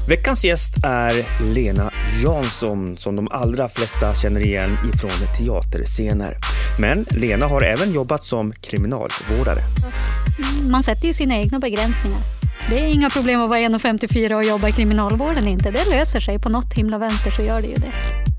Veckans gäst är Lena Jansson som de allra flesta känner igen ifrån teaterscener. Men Lena har även jobbat som kriminalvårdare. Man sätter ju sina egna begränsningar. Det är inga problem att vara 1,54 och jobba i kriminalvården inte. Det löser sig på något himla vänster, så gör det ju det.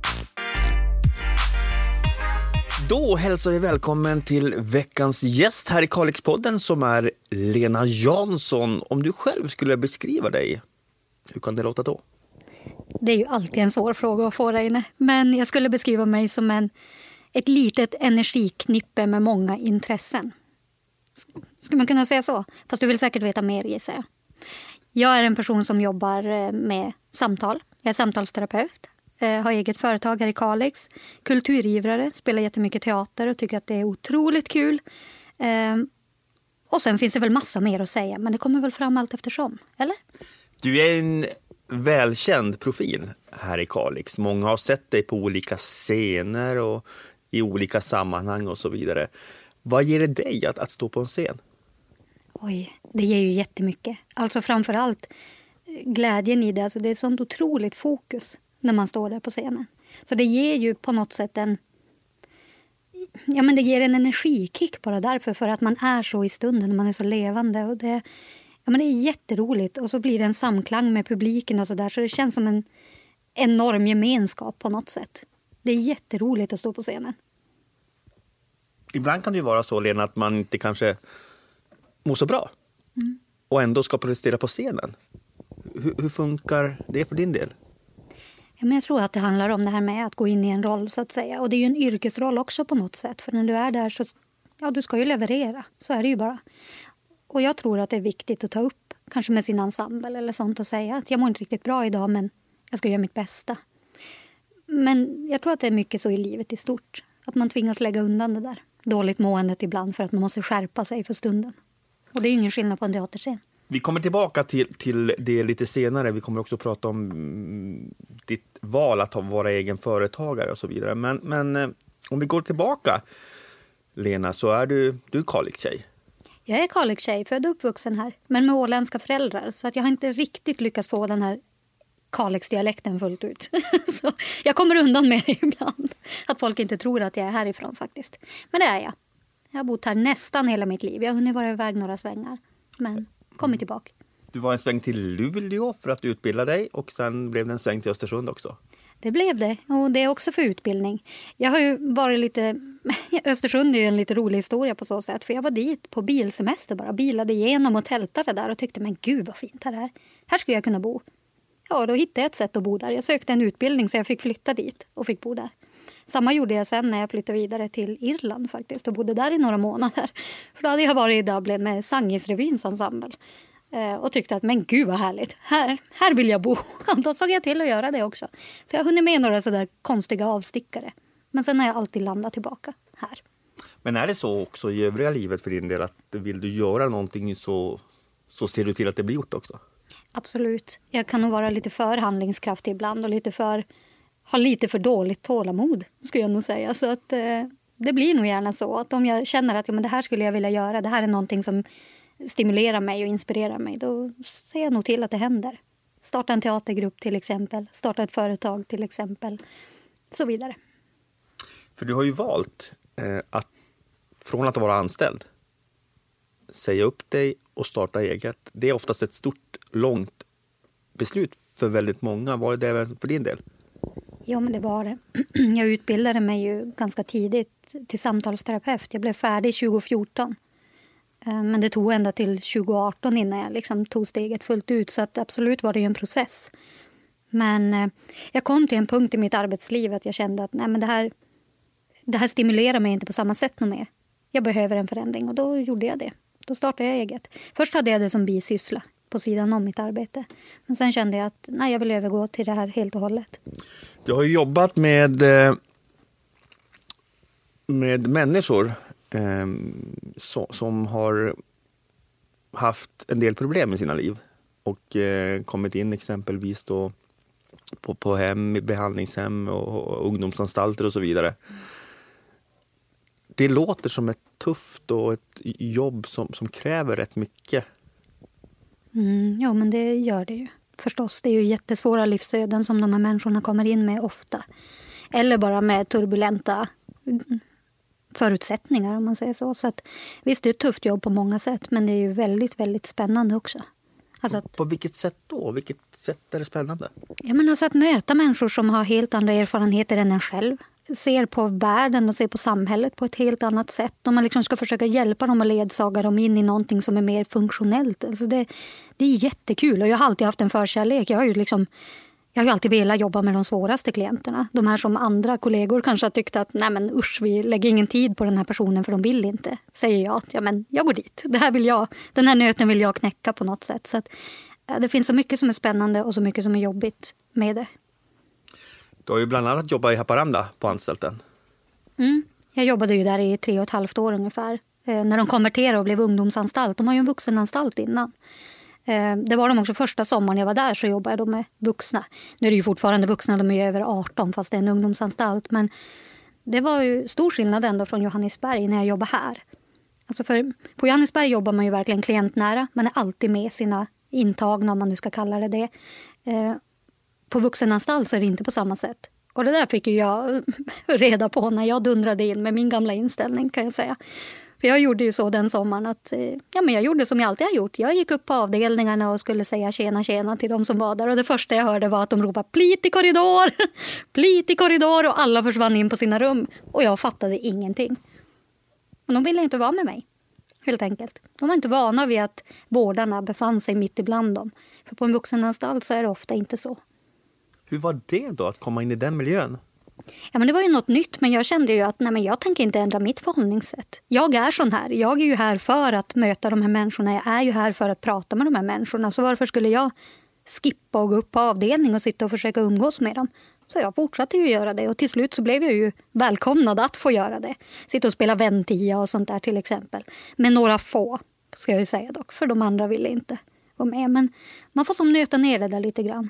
Då hälsar vi välkommen till veckans gäst här i Kalixpodden som är Lena Jansson. Om du själv skulle beskriva dig, hur kan det låta då? Det är ju alltid en svår fråga att få där inne. Men jag skulle beskriva mig som ett litet energiknippe med många intressen. Skulle man kunna säga så? Fast du vill säkert veta mer, gissar jag. Jag är en person som jobbar med samtal. Jag är samtalsterapeut. Har eget företag här i Kalix. Kulturivrare, spelar jättemycket teater och tycker att det är otroligt kul. Och sen finns det väl massa mer att säga, men det kommer väl fram allt eftersom, eller? Du är en välkänd profil här i Kalix. Många har sett dig på olika scener och i olika sammanhang och så vidare. Vad ger det dig att stå på en scen? Oj, det ger ju jättemycket. Alltså framförallt glädjen i det. Alltså det är ett sånt otroligt fokus när man står där på scenen. Så det ger ju på något sätt det ger en energikick bara därför. För att man är så i stunden, man är så levande. Och det är jätteroligt. Och så blir det en samklang med publiken och så där. Så det känns som en enorm gemenskap på något sätt. Det är jätteroligt att stå på scenen. Ibland kan det ju vara så, Lena, att man inte kanske mår så bra. Och ändå ska prestera på scenen. Hur funkar det för din del? Ja, men jag tror att det handlar om det här med att gå in i en roll, så att säga. Och det är ju en yrkesroll också på något sätt. För när du är där så, du ska ju leverera. Så är det ju bara. Och jag tror att det är viktigt att ta upp, kanske med sin ensemble eller sånt, och säga att jag mår inte riktigt bra idag, men jag ska göra mitt bästa. Men jag tror att det är mycket så i livet i stort. Att man tvingas lägga undan det där dåligt måendet ibland för att man måste skärpa sig för stunden. Och det är ju ingen skillnad på en teaterscen. Vi kommer tillbaka till det lite senare. Vi kommer också prata om ditt val att vara egen företagare och så vidare. Men om vi går tillbaka, Lena, så är du Kalix-tjej. Jag är Kalix-tjej, född och uppvuxen här. Men med åländska föräldrar. Så att jag har inte riktigt lyckats få den här Kalix-dialekten fullt ut. Så jag kommer undan med det ibland. Att folk inte tror att jag är härifrån faktiskt. Men det är jag. Jag har bott här nästan hela mitt liv. Jag har hunnit vara iväg några svängar. Men kommer tillbaka. Du var en sväng till Luleå för att utbilda dig. Och sen blev det en sväng till Östersund också. Det blev det. Och det är också för utbildning. Jag har ju varit lite... Östersund är ju en lite rolig historia på så sätt. För jag var dit på bilsemester bara. Bilade igenom och tältade där. Och tyckte, men gud vad fint här är. Här skulle jag kunna bo. Ja, då hittade jag ett sätt att bo där. Jag sökte en utbildning så jag fick flytta dit och fick bo där. Samma gjorde jag sen när jag flyttade vidare till Irland faktiskt och bodde där i några månader. För då hade jag varit i Dublin med Sangisrevyns ensemble. Och tyckte att, men gud vad härligt. Här vill jag bo. Då såg jag till att göra det också. Så jag har hunnit med några sådär konstiga avstickare. Men sen har jag alltid landat tillbaka här. Men är det så också i övriga livet för din del att vill du göra någonting så ser du till att det blir gjort också? Absolut. Jag kan nog vara lite för handlingskraftig ibland och ha lite för dåligt tålamod, skulle jag nog säga. Så att det blir nog gärna så att om jag känner att det här skulle jag vilja göra, det här är någonting som stimulerar mig och inspirerar mig, då ser jag nog till att det händer. Starta en teatergrupp till exempel, starta ett företag till exempel, så vidare. För du har ju valt att från att vara anställd säga upp dig och starta eget. Det är oftast ett stort, långt beslut för väldigt många. Var det även för din del? Ja, men det var det. Jag utbildade mig ju ganska tidigt till samtalsterapeut. Jag blev färdig 2014. Men det tog ända till 2018 innan jag liksom tog steget fullt ut. Så att absolut var det ju en process. Men jag kom till en punkt i mitt arbetsliv att jag kände att det här stimulerar mig inte på samma sätt något mer. Jag behöver en förändring och då gjorde jag det. Då startade jag eget. Först hade jag det som bisyssla på sidan om mitt arbete. Men sen kände jag att jag vill övergå till det här helt och hållet. Du har ju jobbat med människor som har haft en del problem i sina liv. Och kommit in exempelvis då på behandlingshem och ungdomsanstalter och så vidare. Det låter som ett tufft och ett jobb som kräver rätt mycket. Ja, men det gör det ju. förstås. Det är ju jättesvåra livsöden som de här människorna kommer in med ofta. Eller bara med turbulenta förutsättningar om man säger så. Så att, visst, det är ett tufft jobb på många sätt, men det är ju väldigt, väldigt spännande också. Alltså att, på vilket sätt då? Vilket sätt är det spännande? Ja, men alltså att möta människor som har helt andra erfarenheter än en själv. Ser på världen och ser på samhället på ett helt annat sätt. Om man liksom ska försöka hjälpa dem och ledsaga dem in i någonting som är mer funktionellt. Alltså det är jättekul, och jag har alltid haft en förkärlek. Jag har ju alltid velat jobba med de svåraste klienterna. De här som andra kollegor kanske har tyckt att nej men usch, vi lägger ingen tid på den här personen för de vill inte. Säger jag att ja, men jag går dit. Den här nöten vill jag knäcka på något sätt. Så att, det finns så mycket som är spännande och så mycket som är jobbigt med det. Du har ju bland annat jobbat i Haparanda på anstalten. Jag jobbade ju där i 3,5 år ungefär. När de konverterade och blev ungdomsanstalt. De har ju en vuxenanstalt innan. Det var de också första sommaren jag var där, så jobbade de med vuxna. Nu är det ju fortfarande vuxna, de är ju över 18 fast det är en ungdomsanstalt. Men det var ju stor skillnad ändå från Johannesberg när jag jobbade här. Alltså på Johannesberg jobbar man ju verkligen klientnära. Man är alltid med sina intagna, om man nu ska kalla det. På vuxenanstalt så är det inte på samma sätt. Och det där fick ju jag reda på när jag dundrade in med min gamla inställning, kan jag säga. För jag gjorde ju så den sommaren att men jag gjorde som jag alltid har gjort. Jag gick upp på avdelningarna och skulle säga tjena till de som var där. Och det första jag hörde var att de ropade plit i korridor, plit i korridor, och alla försvann in på sina rum. Och jag fattade ingenting. Och de ville inte vara med mig, helt enkelt. De var inte vana vid att vårdarna befann sig mitt ibland dem. För på en vuxenanstalt så är det ofta inte så. Hur var det då att komma in i den miljön? Ja, men det var ju något nytt, men jag kände ju att jag tänker inte ändra mitt förhållningssätt. Jag är sån här. Jag är ju här för att möta de här människorna. Jag är ju här för att prata med de här människorna. Så varför skulle jag skippa och gå upp på avdelning och sitta och försöka umgås med dem? Så jag fortsatte ju göra det, och till slut så blev jag ju välkomnad att få göra det. Sitta och spela Ventia och sånt där till exempel. Men några få, ska jag ju säga dock, för de andra ville inte vara med. Men man får som nöta ner det där lite grann.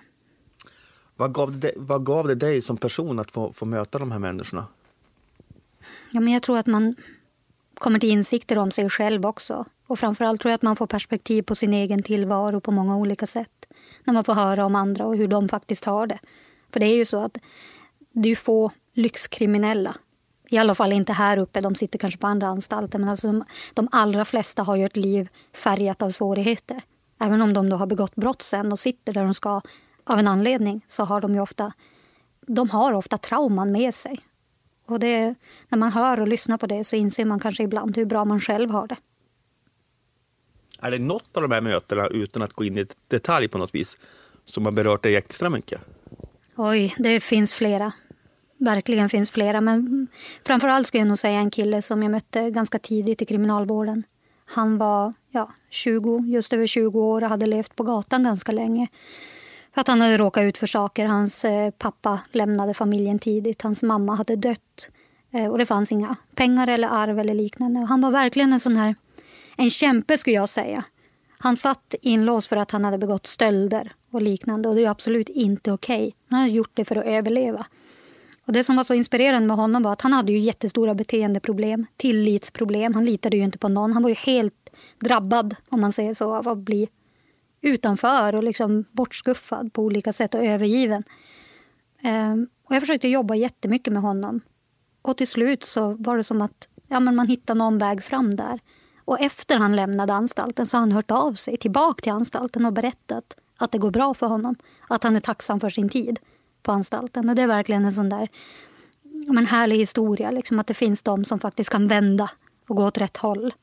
Vad gav det dig som person att få möta de här människorna? Ja, men jag tror att man kommer till insikter om sig själv också. Och framförallt tror jag att man får perspektiv på sin egen tillvaro på många olika sätt. När man får höra om andra och hur de faktiskt har det. För det är ju så att det är få lyxkriminella. I alla fall inte här uppe, de sitter kanske på andra anstalter. Men alltså de allra flesta har ju ett liv färgat av svårigheter. Även om de då har begått brott sen och sitter där de ska av en anledning, så har de har ofta trauman med sig. Och när man hör och lyssnar på det så inser man kanske ibland hur bra man själv har det. Är det något av de här mötena, utan att gå in i detalj på något vis, som har berört dig extra mycket? Oj, det finns flera. Verkligen finns flera. Men framförallt ska jag nog säga en kille som jag mötte ganska tidigt i kriminalvården. Han var just över 20 år och hade levt på gatan ganska länge. För att han hade råkat ut för saker. Hans pappa lämnade familjen tidigt. Hans mamma hade dött. Och det fanns inga pengar eller arv eller liknande. Och han var verkligen en kämpe, skulle jag säga. Han satt inlåst för att han hade begått stölder och liknande. Och det är absolut inte okej. Han hade gjort det för att överleva. Och det som var så inspirerande med honom var att han hade ju jättestora beteendeproblem. Tillitsproblem. Han litade ju inte på någon. Han var ju helt drabbad, om man säger så, av att bli utanför och liksom bortskuffad på olika sätt och övergiven. Och jag försökte jobba jättemycket med honom. Och till slut så var det som att man hittade någon väg fram där. Och efter han lämnade anstalten så har han hört av sig tillbaka till anstalten och berättat att det går bra för honom. Att han är tacksam för sin tid på anstalten. Och det är verkligen en sån där härlig historia. Liksom, att det finns de som faktiskt kan vända och gå åt rätt håll.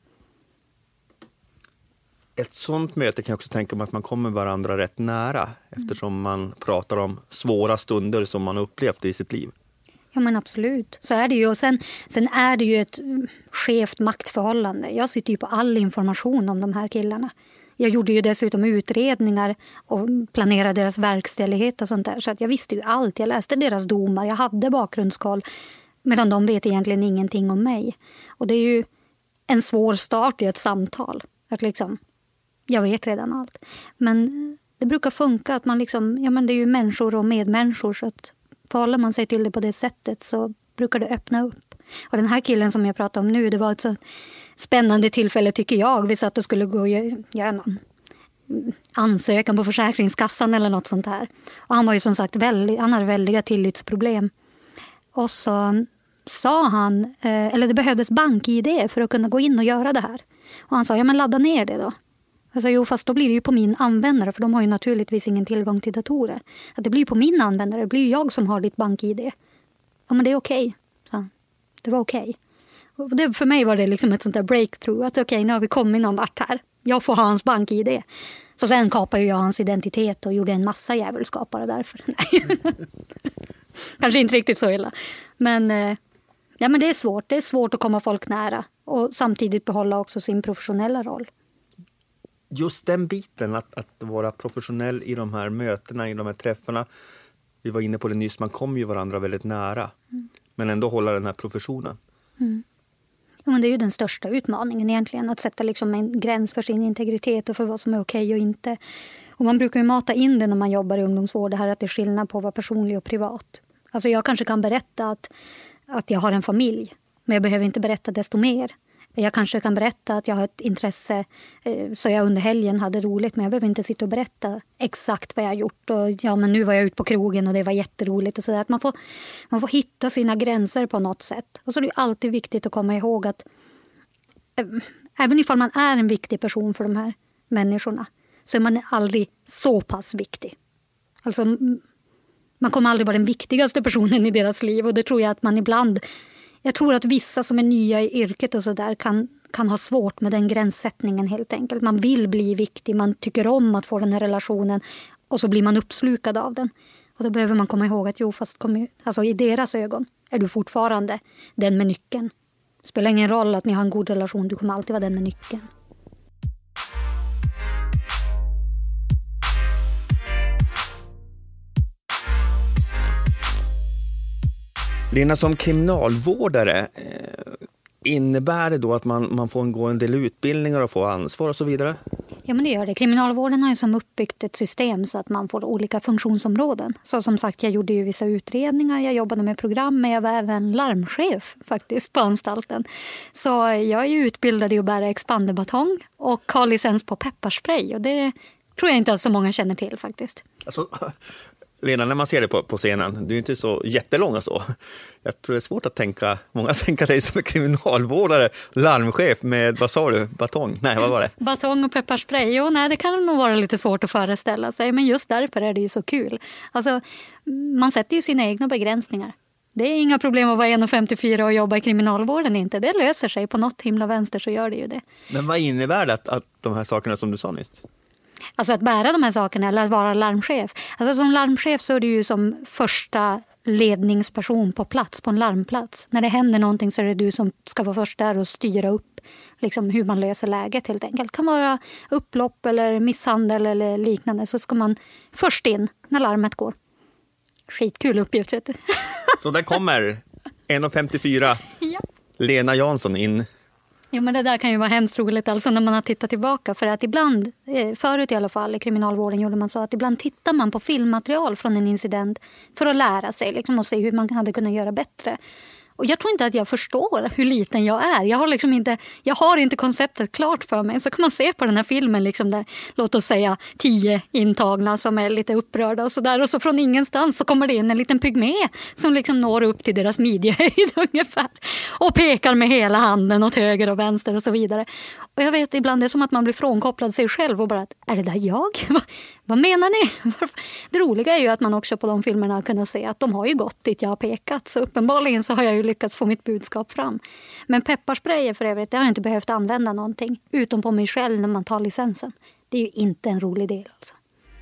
Ett sånt möte kan jag också tänka mig att man kommer varandra rätt nära. Eftersom man pratar om svåra stunder som man upplevt i sitt liv. Ja, men absolut. Så är det ju. Och sen är det ju ett skevt maktförhållande. Jag sitter ju på all information om de här killarna. Jag gjorde ju dessutom utredningar och planerade deras verkställighet och sånt där. Så att jag visste ju allt. Jag läste deras domar. Jag hade bakgrundskoll. Medan de vet egentligen ingenting om mig. Och det är ju en svår start i ett samtal. Att liksom, jag vet redan allt. Men det brukar funka att man liksom, det är ju människor och medmänniskor, så att förhåller man sig till det på det sättet så brukar det öppna upp. Och den här killen som jag pratar om nu, det var ett så spännande tillfälle tycker jag. Vi satt och skulle gå och göra någon ansökan på Försäkringskassan eller något sånt här. Och han var ju som sagt han hade väldiga tillitsproblem. Och så sa han, eller det behövdes bank-ID för att kunna gå in och göra det här. Och han sa, ja men ladda ner det då. Jag sa, jo fast då blir det ju på min användare, för de har ju naturligtvis ingen tillgång till datorer. Att det blir ju på min användare, det blir ju jag som har ditt bank-ID. Ja men det är okej. Så det var okej. Och det, för mig var det liksom ett sånt där breakthrough. Att okej, nu har vi kommit någon vart här. Jag får ha hans bank-ID. Så sen kapade jag hans identitet och gjorde en massa jävelskap bara därför. Kanske inte riktigt så illa. Men, ja, men det är svårt. Det är svårt att komma folk nära. Och samtidigt behålla också sin professionella roll. Just den biten, att vara professionell i de här mötena, i de här träffarna. Vi var inne på det nyss, man kommer ju varandra väldigt nära. Men ändå hålla den här professionen. Ja, men det är ju den största utmaningen egentligen. Att sätta liksom en gräns för sin integritet och för vad som är okej och inte. Och man brukar ju mata in det när man jobbar i ungdomsvård. Det här att det är skillnad på att vara personlig och privat. Alltså jag kanske kan berätta att jag har en familj. Men jag behöver inte berätta desto mer. Jag kanske kan berätta att jag har ett intresse så jag under helgen hade roligt. Men jag behöver inte sitta och berätta exakt vad jag har gjort. Och ja, men nu var jag ute på krogen och det var jätteroligt. Och så där. Att man får hitta sina gränser på något sätt. Och så är det alltid viktigt att komma ihåg att även ifall man är en viktig person för de här människorna så är man aldrig så pass viktig. Alltså man kommer aldrig vara den viktigaste personen i deras liv. Och det tror jag att man ibland... Jag tror att vissa som är nya i yrket och så där kan ha svårt med den gränssättningen helt enkelt. Man vill bli viktig, man tycker om att få den här relationen och så blir man uppslukad av den. Och då behöver man komma ihåg att alltså i deras ögon är du fortfarande den med nyckeln. Det spelar ingen roll att ni har en god relation, du kommer alltid vara den med nyckeln. Lena, som kriminalvårdare, innebär det då att man får gå en del utbildningar och få ansvar och så vidare? Ja, men det gör det. Kriminalvården har ju som uppbyggt ett system så att man får olika funktionsområden. Så som sagt, jag gjorde ju vissa utredningar, jag jobbade med program, men jag var även larmchef faktiskt på anstalten. Så jag är ju utbildad i att bära expanderbatong och har licens på pepparspray. Och det tror jag inte att så många känner till faktiskt. Alltså... Lena, när man ser det på scenen, du är inte så jättelånga så. Jag tror det är svårt att tänka dig som en kriminalvårdare, larmchef med, vad sa du, batong? Nej, vad var det? Batong och pepparspray, jo, nej, det kan nog vara lite svårt att föreställa sig. Men just därför är det ju så kul. Alltså, man sätter ju sina egna begränsningar. Det är inga problem att vara 1,54 och jobba i kriminalvården inte. Det löser sig på något himla vänster, så gör det ju det. Men vad innebär det att de här sakerna som du sa nyss? Alltså att bära de här sakerna eller att vara larmchef. Alltså som larmchef så är du ju som första ledningsperson på plats, på en larmplats. När det händer någonting så är det du som ska vara först där och styra upp liksom hur man löser läget helt enkelt. Det kan vara upplopp eller misshandel eller liknande, så ska man först in när larmet går. Skitkul uppgift, vet du. Så där kommer 1,54 ja. Lena Jansson in. Jo, men det där kan ju vara hemskt roligt alltså när man har tittat tillbaka. För att ibland, förut i alla fall i kriminalvården gjorde man så att ibland tittar man på filmmaterial från en incident för att lära sig liksom, och se hur man hade kunnat göra bättre. Och jag tror inte att jag förstår hur liten jag är. Jag har inte konceptet klart för mig. Så kan man se på den här filmen liksom där, låt oss säga 10 intagna som är lite upprörda och sådär. Och så från ingenstans så kommer det in en liten pygmé som liksom når upp till deras midjehöjd ungefär. Och pekar med hela handen åt höger och vänster och så vidare. Och jag vet ibland det är som att man blir frånkopplad sig själv och bara att, är det där jag? Vad menar ni? Det roliga är ju att man också på de filmerna har kunnat se att de har ju gått dit jag har pekat. Så uppenbarligen så har jag ju lyckats få mitt budskap fram. Men pepparsprayer för övrigt, det har jag inte behövt använda någonting. Utom på mig själv när man tar licensen. Det är ju inte en rolig del alltså.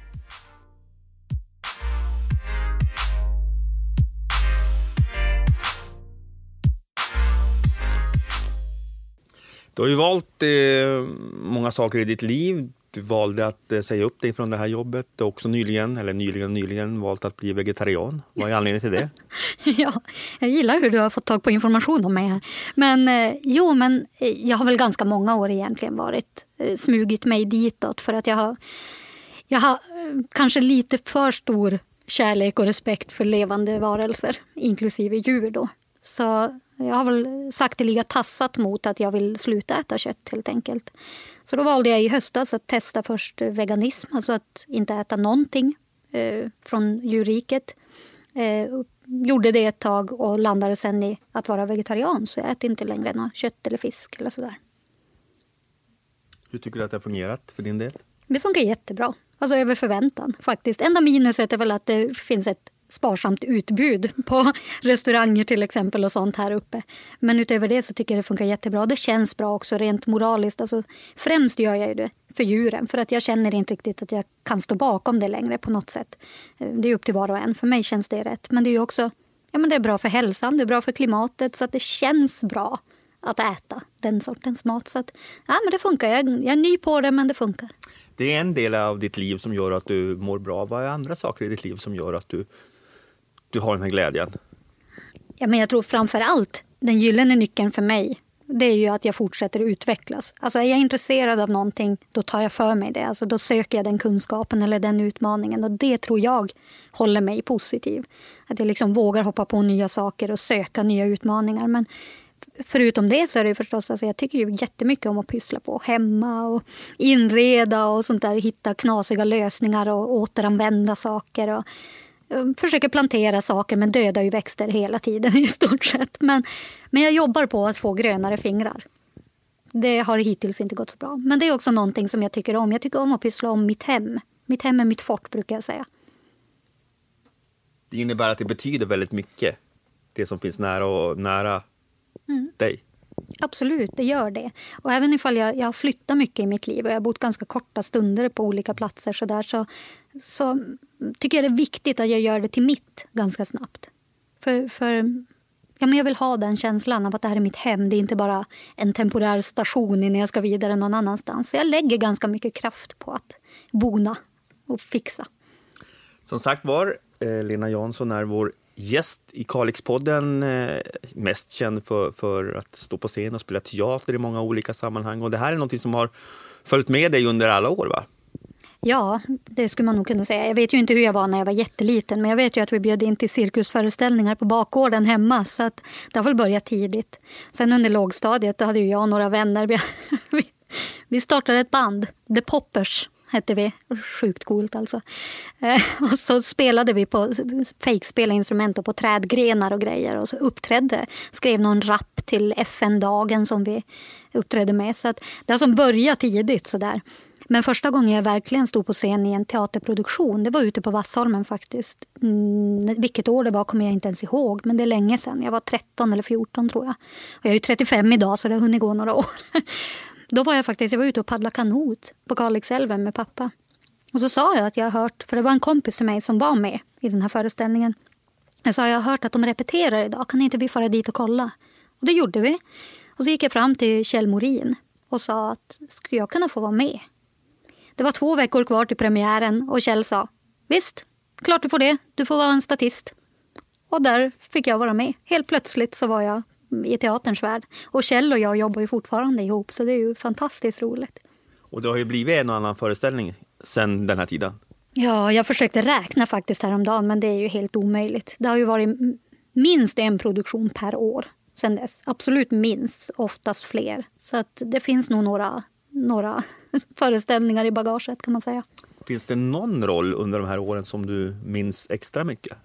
Du har ju valt många saker i ditt liv. Du valde att säga upp dig från det här jobbet. Du har också nyligen valt att bli vegetarian. Vad är anledningen till det? Ja, jag gillar hur du har fått tag på information om mig här. Men jag har väl ganska många år egentligen varit smugit mig ditåt. För att jag har kanske lite för stor kärlek och respekt för levande varelser, inklusive djur då. Så jag har väl sakteliga tassat mot att jag vill sluta äta kött helt enkelt. Så då valde jag i höstas att testa först veganism, alltså att inte äta någonting från djurriket. Gjorde det ett tag och landade sen i att vara vegetarian, så jag äter inte längre något kött eller fisk eller sådär. Hur tycker du att det har fungerat för din del? Det funkar jättebra. Alltså över förväntan faktiskt. Enda minuset är väl att det finns ett sparsamt utbud på restauranger till exempel och sånt här uppe. Men utöver det så tycker jag det funkar jättebra. Det känns bra också rent moraliskt. Alltså, främst gör jag ju det för djuren. För att jag känner inte riktigt att jag kan stå bakom det längre på något sätt. Det är upp till var och en. För mig känns det rätt. Men det är ju också det är bra för hälsan. Det är bra för klimatet. Så att det känns bra att äta den sortens mat. Så att, men det funkar. Jag är ny på det, men det funkar. Det är en del av ditt liv som gör att du mår bra. Vad är andra saker i ditt liv som gör att du har den här glädjen? Ja, men jag tror framför allt den gyllene nyckeln för mig, det är ju att jag fortsätter utvecklas. Alltså är jag intresserad av någonting, då tar jag för mig det. Alltså då söker jag den kunskapen eller den utmaningen. Och det tror jag håller mig positiv. Att jag liksom vågar hoppa på nya saker och söka nya utmaningar. Men förutom det så är det förstås, alltså jag tycker ju jättemycket om att pyssla på hemma och inreda och sånt där. Hitta knasiga lösningar och återanvända saker och försöker plantera saker, men dödar ju växter hela tiden i stort sett. Men jag jobbar på att få grönare fingrar. Det har hittills inte gått så bra. Men det är också någonting som jag tycker om. Jag tycker om att pyssla om mitt hem. Mitt hem är mitt fort, brukar jag säga. Det innebär att det betyder väldigt mycket. Det som finns nära dig. Absolut, det gör det. Och även ifall jag har flyttat mycket i mitt liv och jag har bott ganska korta stunder på olika platser så tycker jag det är viktigt att jag gör det till mitt ganska snabbt. För jag vill ha den känslan av att det här är mitt hem. Det är inte bara en temporär station innan jag ska vidare någon annanstans. Så jag lägger ganska mycket kraft på att bona och fixa. Som sagt var, Lena Jansson är vår gäst i Kalixpodden, mest känd för att stå på scen och spela teater i många olika sammanhang. Och det här är något som har följt med dig under alla år, va? Ja, det skulle man nog kunna säga. Jag vet ju inte hur jag var när jag var jätteliten, men jag vet ju att vi bjöd in till cirkusföreställningar på bakgården hemma, så att det har väl börjat tidigt. Sen under lågstadiet, då hade ju jag och några vänner, vi startade ett band, The Poppers hette vi, sjukt coolt alltså. Och så spelade vi på fejkspelarinstrument och på trädgrenar och grejer och så skrev någon rap till FN-dagen som vi uppträdde med. Så att det har som börjat tidigt sådär. Men första gången jag verkligen stod på scen i en teaterproduktion, det var ute på Vassholmen faktiskt. Vilket år det var kommer jag inte ens ihåg, men det är länge sedan. Jag var 13 eller 14 tror jag. Och jag är ju 35 idag, så det har hunnit gå några år. Då var jag var ute och paddlade kanot på Kalixälven med pappa. Och så sa jag att jag har hört, för det var en kompis till mig som var med i den här föreställningen. Jag har hört att de repeterar idag, kan inte vi fara dit och kolla? Och det gjorde vi. Och så gick jag fram till Kjell Morin och sa att skulle jag kunna få vara med? Det var 2 veckor kvar till premiären och Kjell sa, visst, klart du får det, du får vara en statist. Och där fick jag vara med. Helt plötsligt så var jag i teaterns värld. Och Kjell och jag jobbar ju fortfarande ihop, så det är ju fantastiskt roligt. Och det har ju blivit en och annan föreställning sedan den här tiden. Ja, jag försökte räkna faktiskt häromdagen, men det är ju helt omöjligt. Det har ju varit minst en produktion per år sedan dess. Absolut minst, oftast fler. Så att det finns nog några föreställningar i bagaget kan man säga. Finns det någon roll under de här åren som du minns extra mycket?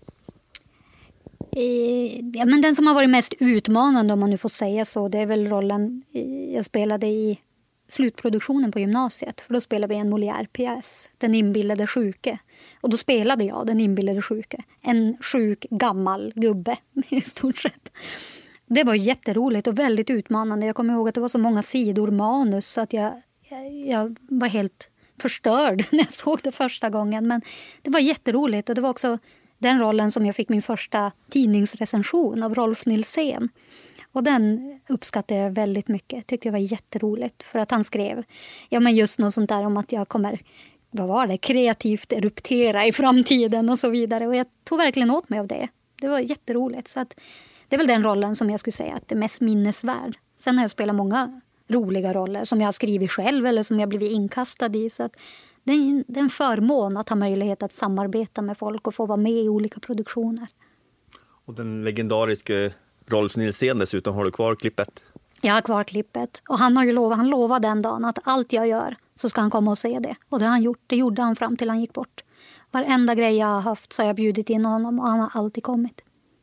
Ja, men den som har varit mest utmanande, om man nu får säga så, det är väl rollen jag spelade i slutproduktionen på gymnasiet. För då spelade vi en Molière-pjäs, Den inbillade sjuke. Och då spelade jag den inbillade sjuke. En sjuk gammal gubbe i stort sett. Det var jätteroligt och väldigt utmanande. Jag kommer ihåg att det var så många sidor manus så att jag var helt förstörd när jag såg det första gången. Men det var jätteroligt och det var också den rollen som jag fick min första tidningsrecension av Rolf Nilsén. Och den uppskattade jag väldigt mycket. Tyckte jag var jätteroligt för att han skrev just något sånt där om att jag kommer kreativt eruptera i framtiden och så vidare. Och jag tog verkligen åt mig av det. Det var jätteroligt. Så att det är väl den rollen som jag skulle säga att är mest minnesvärd. Sen har jag spelat många roliga roller som jag har skrivit själv eller som jag blivit inkastad i. Så att det är en förmån att ha möjlighet att samarbeta med folk och få vara med i olika produktioner. Och den legendariska Rolf Nilsén dessutom, har du kvar klippet? Jag har kvar klippet. Och han lovade den dagen att allt jag gör så ska han komma och se det. Och det har han gjort. Det gjorde han fram till han gick bort. Varenda grej jag har haft så har jag bjudit in honom och han har alltid kommit.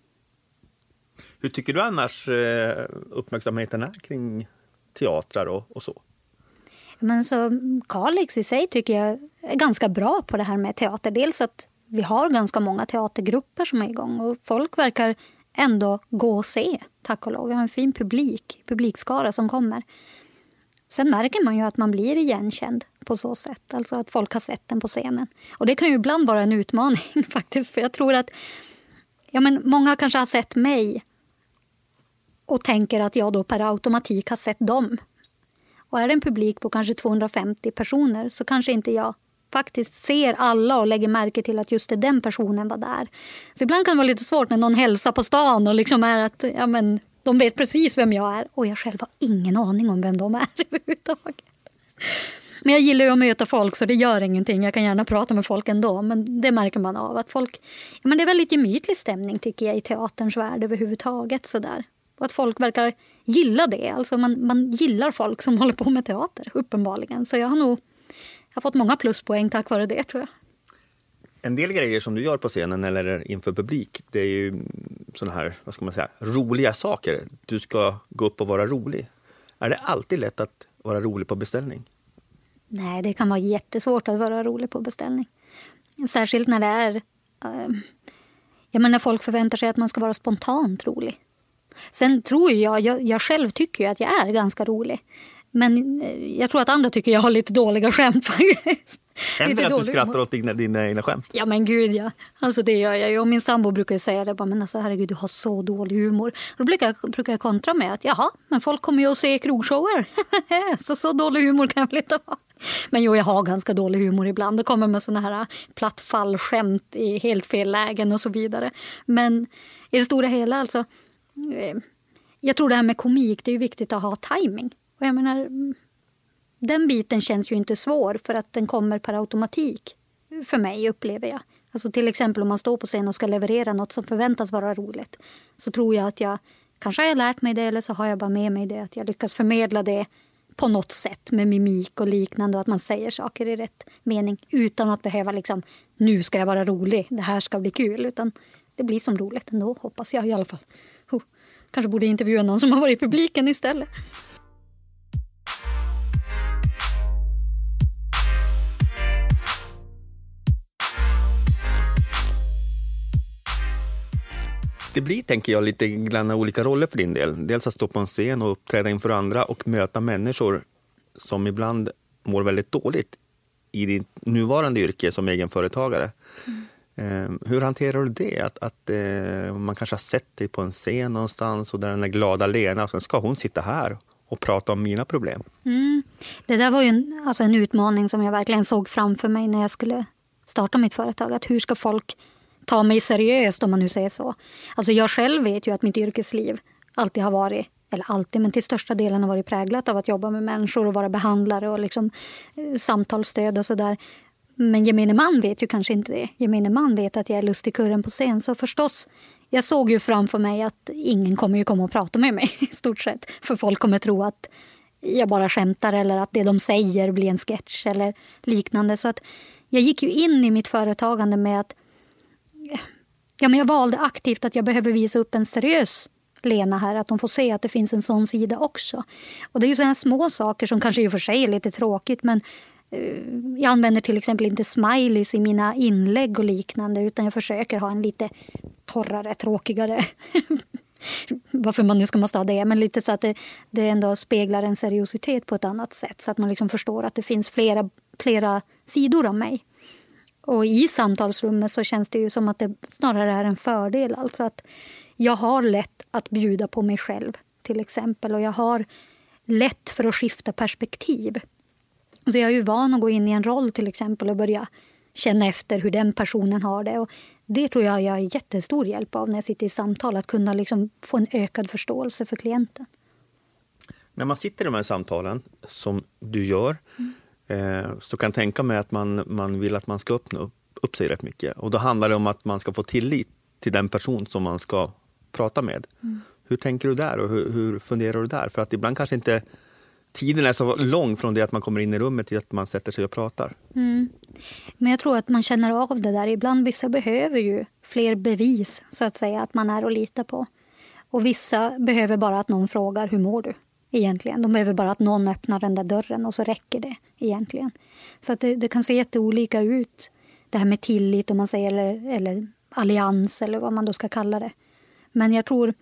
Hur tycker du annars uppmärksamheten är kring teatrar och så? Men så Kalix i sig tycker jag är ganska bra på det här med teater. Dels att vi har ganska många teatergrupper som är igång och folk verkar ändå gå och se, tack och lov. Vi har en fin publikskara som kommer. Sen märker man ju att man blir igenkänd på så sätt. Alltså att folk har sett den på scenen. Och det kan ju ibland vara en utmaning faktiskt. För jag tror att många kanske har sett mig och tänker att jag då per automatik har sett dem. Och är det en publik på kanske 250 personer så kanske inte jag faktiskt ser alla och lägger märke till att just den personen var där. Så ibland kan det vara lite svårt när någon hälsar på stan och liksom är att de vet precis vem jag är. Och jag själv har ingen aning om vem de är överhuvudtaget. Men jag gillar ju att möta folk så det gör ingenting. Jag kan gärna prata med folk ändå. Men det märker man av att folk... det är väldigt gemytlig stämning tycker jag i teaterns värld överhuvudtaget sådär. Och att folk verkar gilla det. Alltså man gillar folk som håller på med teater uppenbarligen. Så jag har fått många pluspoäng tack vare det tror jag. En del grejer som du gör på scenen eller inför publik, det är ju såna här, vad ska man säga, roliga saker. Du ska gå upp och vara rolig. Är det alltid lätt att vara rolig på beställning? Nej, det kan vara jättesvårt att vara rolig på beställning. Särskilt när det är... när folk förväntar sig att man ska vara spontant rolig. Sen tror jag själv tycker att jag är ganska rolig. Men jag tror att andra tycker jag har lite dåliga skämt faktiskt. Händer det att du skrattar åt dina egna skämt? Ja men gud ja. Alltså det gör jag ju. Och min sambo brukar ju säga det. Men alltså herregud du har så dålig humor. Då brukar jag kontra med att men folk kommer ju att se krogshower. så dålig humor kan jag väl inte ha. Men jag har ganska dålig humor ibland. Det kommer med såna här plattfallskämt i helt fel lägen och så vidare. Men i det stora hela alltså. Jag tror det här med komik, det är ju viktigt att ha timing. Och jag menar, den biten känns ju inte svår för att den kommer per automatik. För mig upplever jag. Alltså till exempel om man står på scen och ska leverera något som förväntas vara roligt. Så tror jag att jag kanske har lärt mig det eller så har jag bara med mig det. Att jag lyckas förmedla det på något sätt med mimik och liknande. Och att man säger saker i rätt mening utan att behöva nu ska jag vara rolig, det här ska bli kul. Utan det blir som roligt ändå, hoppas jag i alla fall. Kanske borde intervjua någon som har varit i publiken istället. Det blir, tänker jag, lite grann olika roller för din del. Dels att stå på en scen och uppträda inför andra och möta människor som ibland mår väldigt dåligt i ditt nuvarande yrke som egenföretagare. Hur hanterar du det? Att man kanske har sett dig på en scen någonstans och där den där glada Lena, så ska hon sitta här och prata om mina problem. Det där var ju en utmaning som jag verkligen såg framför mig när jag skulle starta mitt företag. Att hur ska folk ta mig seriöst om man nu säger så. Alltså jag själv vet ju att mitt yrkesliv alltid har varit, eller alltid, men till största delen har varit präglat av att jobba med människor och vara behandlare och samtalsstöd och sådär. Men gemene man vet ju kanske inte det. Gemene man vet att jag är lustigkurren på scen. Så förstås, jag såg ju framför mig att ingen kommer ju komma och prata med mig i stort sett. För folk kommer tro att jag bara skämtar eller att det de säger blir en sketch eller liknande. Så att jag gick ju in i mitt företagande med att men jag valde aktivt att jag behöver visa upp en seriös Lena här. Att de får se att det finns en sån sida också. Och det är ju sådana små saker som kanske i och för sig är lite tråkigt. Men jag använder till exempel inte smileys i mina inlägg och liknande. Utan jag försöker ha en lite torrare, tråkigare... Varför man nu ska måste ha det. Men lite så att det ändå speglar en seriositet på ett annat sätt. Så att man förstår att det finns flera sidor av mig. Och i samtalsrummet så känns det ju som att det snarare är en fördel. Alltså att jag har lätt att bjuda på mig själv till exempel. Och jag har lätt för att skifta perspektiv. Så jag är ju van att gå in i en roll till exempel och börja känna efter hur den personen har det. Och det tror jag är jättestor hjälp av när jag sitter i samtal. Att kunna få en ökad förståelse för klienten. När man sitter i de här samtalen som du gör... så kan jag tänka mig att man vill att man ska öppna upp sig rätt mycket. Och då handlar det om att man ska få tillit till den person som man ska prata med. Hur tänker du där och hur funderar du där? För att ibland kanske inte tiden är så lång från det att man kommer in i rummet till att man sätter sig och pratar. Men jag tror att man känner av det där. Ibland vissa behöver ju fler bevis så att säga att man är att lita på. Och vissa behöver bara att någon frågar hur mår du egentligen. De behöver bara att någon öppnar den där dörren och så räcker det egentligen. Så att det kan se jätteolika ut. Det här med tillit om man säger eller allians eller vad man då ska kalla det. Men jag tror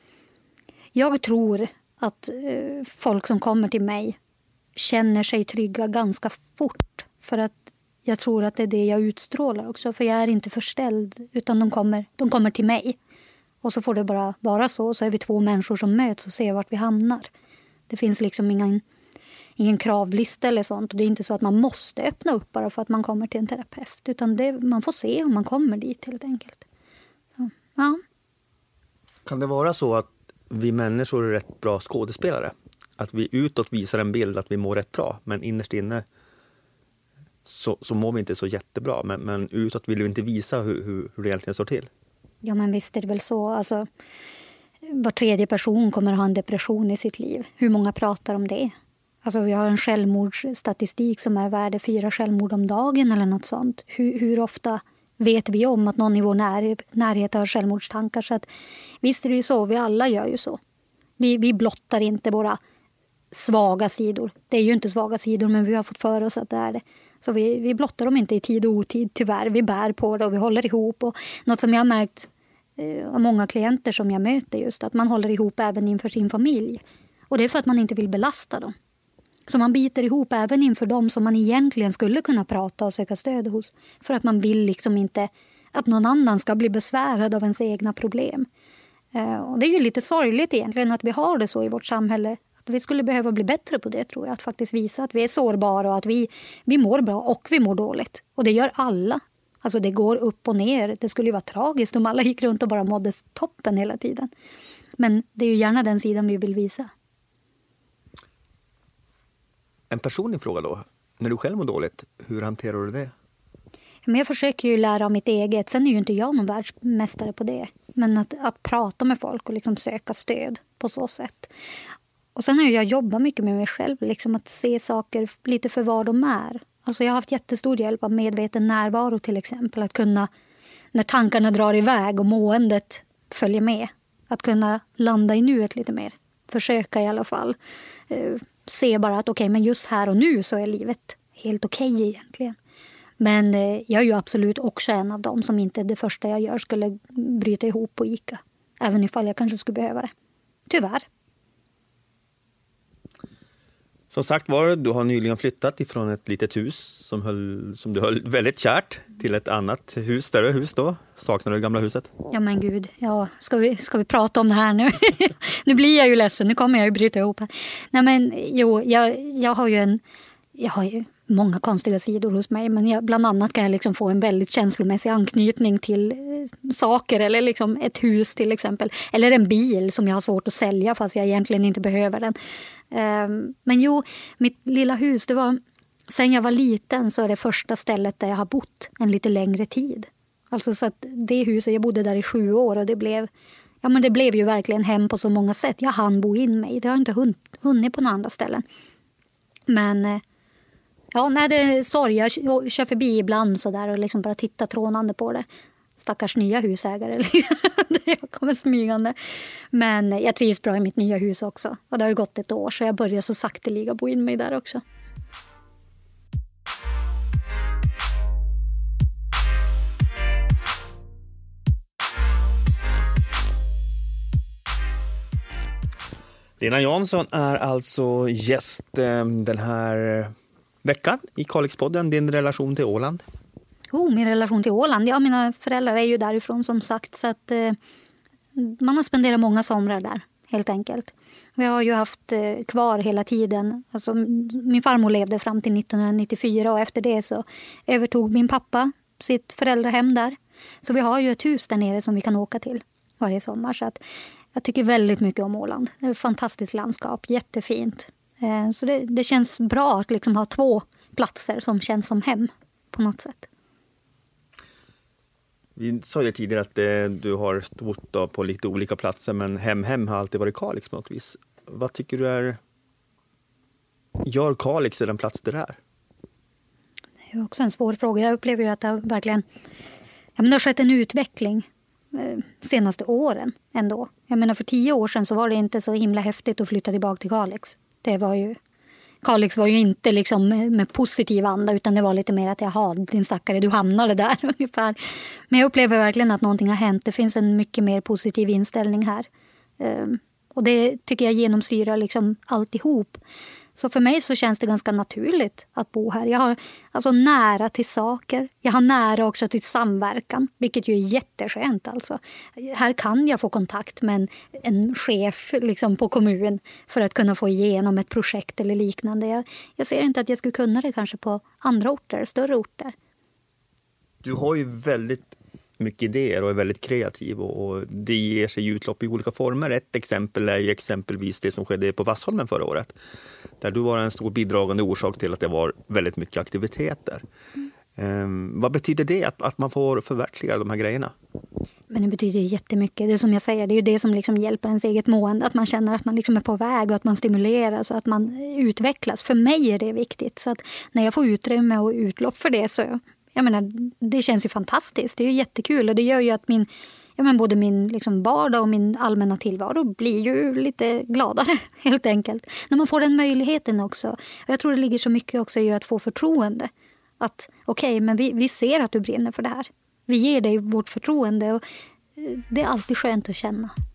att folk som kommer till mig känner sig trygga ganska fort. För att jag tror att det är det jag utstrålar också. För jag är inte förställd utan de kommer till mig. Och så får det bara vara så. Så är vi två människor som möts och ser vart vi hamnar. Det finns liksom ingen kravlista eller sånt. Och det är inte så att man måste öppna upp bara för att man kommer till en terapeut. Utan man får se om man kommer dit helt enkelt. Så, ja. Kan det vara så att vi människor är rätt bra skådespelare? Att vi utåt visar en bild att vi mår rätt bra. Men innerst inne så mår vi inte så jättebra. Men utåt vill vi inte visa hur det egentligen står till. Ja, men visst är det väl så. Alltså, var tredje person kommer att ha en depression i sitt liv. Hur många pratar om det? Alltså, vi har en självmordsstatistik som är värde 4 självmord om dagen eller något sånt. Hur ofta vet vi om att någon i vår närhet har självmordstankar? Så att, visst är det ju så, vi alla gör ju så. Vi blottar inte våra svaga sidor. Det är ju inte svaga sidor, men vi har fått för oss att det är det. Så vi blottar dem inte i tid och otid, tyvärr. Vi bär på det och vi håller ihop. Och något som jag har märkt av många klienter som jag möter just, att man håller ihop även inför sin familj. Och det är för att man inte vill belasta dem. Så man biter ihop även inför dem som man egentligen skulle kunna prata och söka stöd hos. För att man vill liksom inte att någon annan ska bli besvärad av ens egna problem. Och det är ju lite sorgligt egentligen att vi har det så i vårt samhälle. Att vi skulle behöva bli bättre på det, tror jag. Att faktiskt visa att vi är sårbara och att vi mår bra och vi mår dåligt. Och det gör alla. Alltså det går upp och ner. Det skulle ju vara tragiskt om alla gick runt och bara mådde toppen hela tiden. Men det är ju gärna den sidan vi vill visa. En personlig fråga då. När du själv mår dåligt, hur hanterar du det? Men jag försöker ju lära av mitt eget. Sen är ju inte jag någon världsmästare på det. Men att prata med folk och liksom söka stöd på så sätt. Och sen har jag jobbat mycket med mig själv. Liksom att se saker lite för vad de är. Alltså jag har haft jättestor hjälp av medveten närvaro till exempel. Att kunna, när tankarna drar iväg och måendet följer med. Att kunna landa i nuet lite mer. Försöka i alla fall. Se bara att okej, men just här och nu så är livet helt okej egentligen. Men jag är ju absolut också en av dem som inte det första jag gör skulle bryta ihop på ICA. Även ifall jag kanske skulle behöva det. Tyvärr. Som sagt var, du har nyligen flyttat ifrån ett litet hus som du höll väldigt kärt till ett annat hus, större hus då. Saknar du det gamla huset? Ja men gud, ja, ska vi prata om det här nu? Nu blir jag ju ledsen, nu kommer jag ju bryta ihop här. Nej men jo, jag har ju många konstiga sidor hos mig, men bland annat kan jag liksom få en väldigt känslomässig anknytning till saker eller liksom ett hus till exempel. Eller en bil som jag har svårt att sälja fast jag egentligen inte behöver den. Men jo, mitt lilla hus, det var, sen jag var liten så är det första stället där jag har bott en lite längre tid. Alltså så att det huset, jag bodde där i 7 år och det blev ju verkligen hem på så många sätt. Jag hann bo in mig, det har inte hunnit på några andra ställen. Men ja, när det är sorg, jag kör förbi ibland så där och liksom bara tittar trånande på det. Stackars nya husägare. Jag kommer smygande. Men jag trivs bra i mitt nya hus också. Och det har ju gått 1 år så jag börjar så sakteliga bo in mig där också. Lena Jansson är alltså gäst den här veckan i Kalixpodden. Din relation till Åland? Min relation till Åland. Ja, mina föräldrar är ju därifrån som sagt. Så att man har spenderat många somrar där, helt enkelt. Vi har ju haft kvar hela tiden. Alltså, min farmor levde fram till 1994 och efter det så övertog min pappa sitt föräldrahem där. Så vi har ju ett hus där nere som vi kan åka till varje sommar. Så att jag tycker väldigt mycket om Åland. Det är ett fantastiskt landskap, jättefint. Så det känns bra att liksom ha 2 platser som känns som hem på något sätt. Vi sa ju tidigare att du har stått på lite olika platser, men hem har alltid varit Kalix på något vis. Vad tycker du gör Kalix till den plats det är? Det är också en svår fråga. Jag upplever ju att det verkligen det har skett en utveckling senaste åren ändå. Jag menar för 10 år sedan så var det inte så himla häftigt att flytta tillbaka till Kalix. Kalix var ju inte liksom med positiv anda, utan det var lite mer att jaha, din stackare, du hamnade där ungefär. Men jag upplever verkligen att någonting har hänt. Det finns en mycket mer positiv inställning här. Och det tycker jag genomsyrar liksom alltihop. Så för mig så känns det ganska naturligt att bo här. Jag har alltså nära till saker. Jag har nära också till samverkan, vilket ju är jätteskönt alltså. Här kan jag få kontakt med en chef liksom på kommun för att kunna få igenom ett projekt eller liknande. Jag ser inte att jag skulle kunna det kanske på andra orter, större orter. Du har ju väldigt mycket idéer och är väldigt kreativ och det ger sig utlopp i olika former. Ett exempel är ju exempelvis det som skedde på Vassholmen förra året. Där du var en stor bidragande orsak till att det var väldigt mycket aktiviteter. Vad betyder det att man får förverkliga de här grejerna? Men det betyder jättemycket. Det är som jag säger, det är ju det som liksom hjälper ens eget mående. Att man känner att man liksom är på väg och att man stimuleras och att man utvecklas. För mig är det viktigt. Så att när jag får utrymme och utlopp för det så jag menar, det känns ju fantastiskt. Det är ju jättekul och det gör ju att både min liksom vardag och min allmänna tillvaro blir ju lite gladare helt enkelt. När man får den möjligheten också. Och jag tror det ligger så mycket också i att få förtroende. Att okej, men vi ser att du brinner för det här. Vi ger dig vårt förtroende och det är alltid skönt att känna.